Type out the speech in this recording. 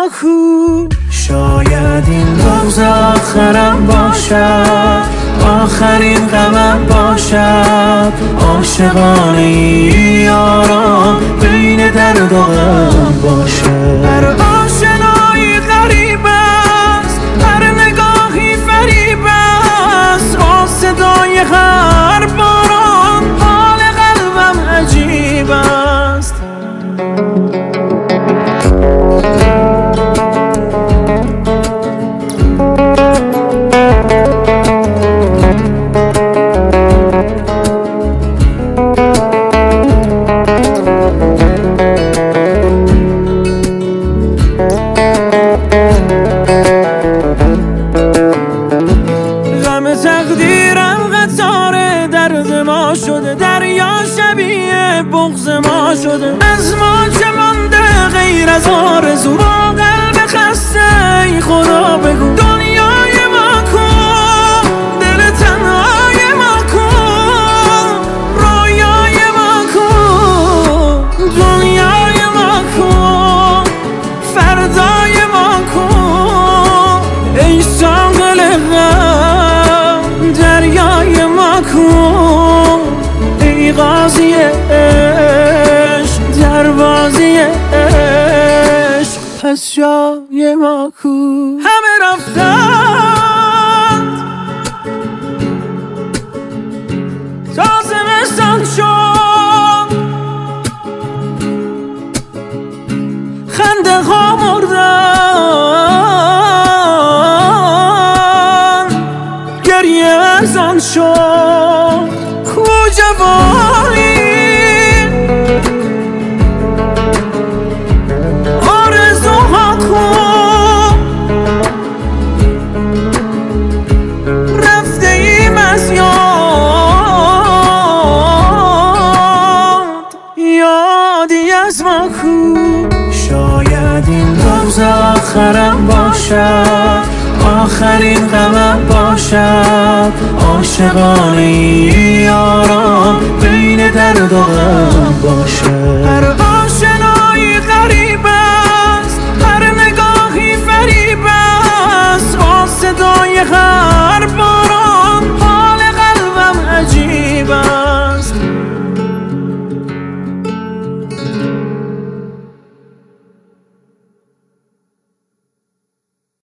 کو. شاید این روز آخرم باشد، آخرین غمم باشد. عاشقانه یاران بین درد و غم باشد. هر آشنایی غریب است، هر نگاهی فریب است. با صدای هر باران حال قلبم عجیب است. تقدیرم قطار درد ما شده، دریا شبیه بغض ما شده. از ما چه مانده غیر از آرزو، با قلب خسته ای خدا بگو. دنیای ما کو، دل تنهای ما کو. رویای ما کو، دنیای ما کو. فردای ما کو، ای ساقل دریای ما کو. ای قاضی عشق، دروازی عشق، پس جای ما کو. همه رفتند تا زمستان شد، خنده ها مردن، گریه ارزان شد. کو جوانی آرزوها کو، رفته ایم از یادی از ما کو. شاید این روز آخرم باشد، آخرین غمم باشد. عاشقانه یاران بین درد و غم باشد.